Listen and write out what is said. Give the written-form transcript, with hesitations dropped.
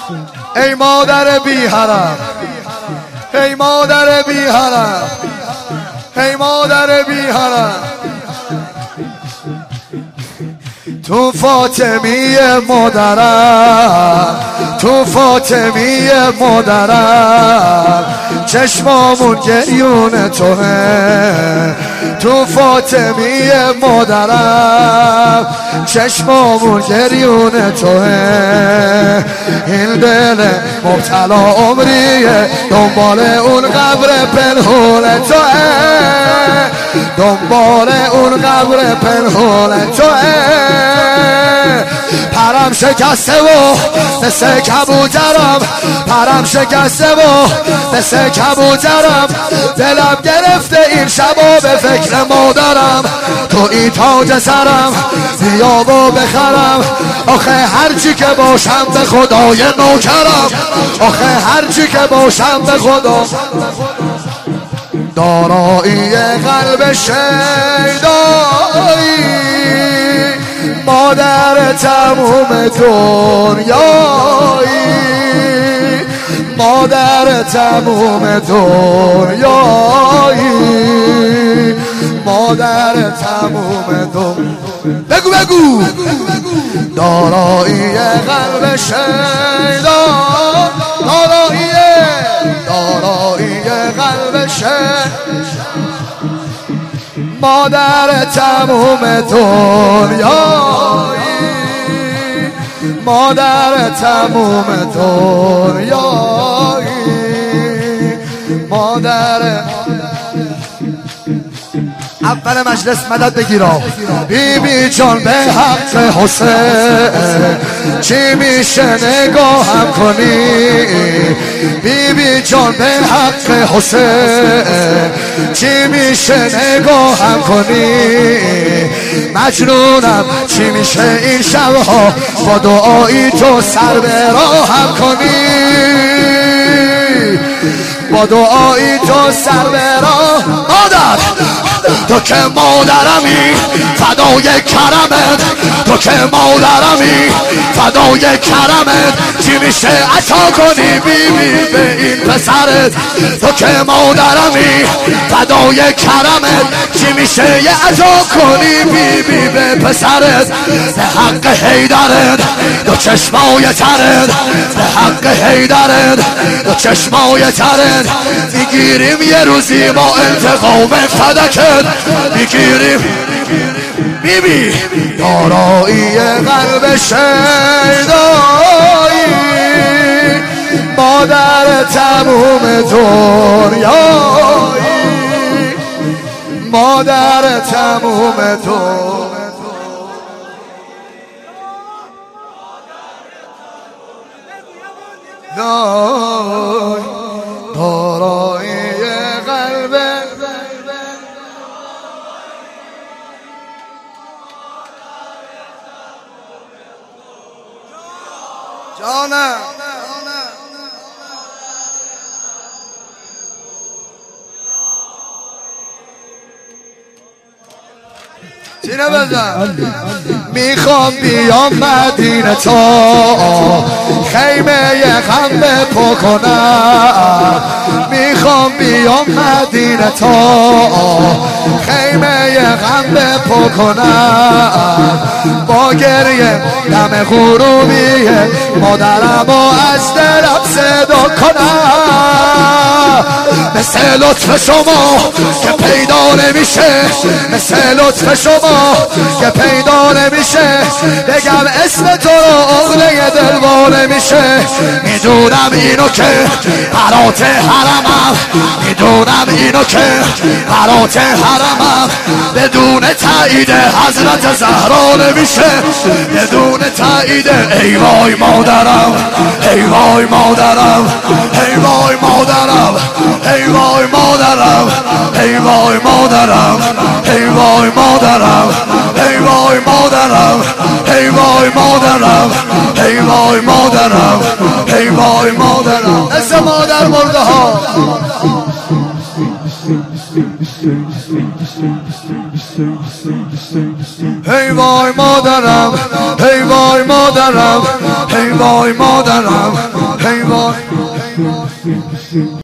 ای مادر بی حرم، ای مادر بی حرم، ای مادر بی حرم، تو فاطمی مادرم، تو فاطمی مادرم، چشمامون گریون توه، تو فاطمی مادرم، چشمامون گریون توه. این دل مبتلا عمریه دنبال اون قبر پنهون توه، دنبال اون قبر پنهون توه. پرم شکسته و مثل کبوترم، پرم شکسته و مثل کبوترم، دلم گرفته این شبا به فکر مادرم. تو این تاج سرم بیا و بخرم، آخه هرچی که باشم به خدای نوکرم، آخه هرچی که باشم به خدا. دارایی قلب شیدایی، مادر تموم دنیایی، مادر تموم دنیایی، مادر تموم دنیایی. بگو بگو دارایی قلب شیدا، دارایی قلب شیدا، مادر تموم دنیایی، مادر تموم دنیایی، مادر. اول مجلس مدد بگیرا بی بی جان به حق حسین، چی میشه نگاهم کنی؟ بی بی جان به حق حسین، چی میشه نگاهم کنی؟ مجنونم چی میشه این شبها با دعایی تو سر به راهم کنی؟ با دعایی تو سر به راه. مادر تو که مادرمی فدای کرمت، تو که مادرمی فدای کرمت، چی میشه عطا کنی بی بی به این پسرت؟ تو که مادرمی فدای کرمت، چی میشه یه عطا کنی بی بی به پسرت؟ به حق حیدرت دو چشمای ترت، به حق حیدرت دو چشمای ترت، میگیریم یه روزی ما انتقام فدکت، میگیریم. بی بی دارایی قلب شیدایی، مادر تموم دنیایی، مادر تموم دنیایی. دارایی قلب جانم، چینه بزن. میخوام بیام مدینه تا خیمه غم بپا کنم، میخوام بیام مدینه تا خیمه غم بپا کنم، با گریه دم غروبی مادرمو از دلم صدا کنم. مثل لطف شما که پیدا نمیشه، مثل لطف شما که پیدا نمیشه، بگم اسم تو رو اغله دل نمیشه. میدونم اینو که برات حرمم، میدونم اینو که برات حرمم، بدون تایید حضرت زهرا نمیشه، بدون تایید. ای وای مادرم، ای وای مادرم، ای وای مادرم، ای وای مادرم، ای وای مادرم، ای وای مادرم، ای وای مادرم، ای وای مادرم، ای وای مادرم، ای وای مادرم. مثل مادر مرده ها. ای وای مادرم، ای وای مادرم، ای وای مادرم. حیوان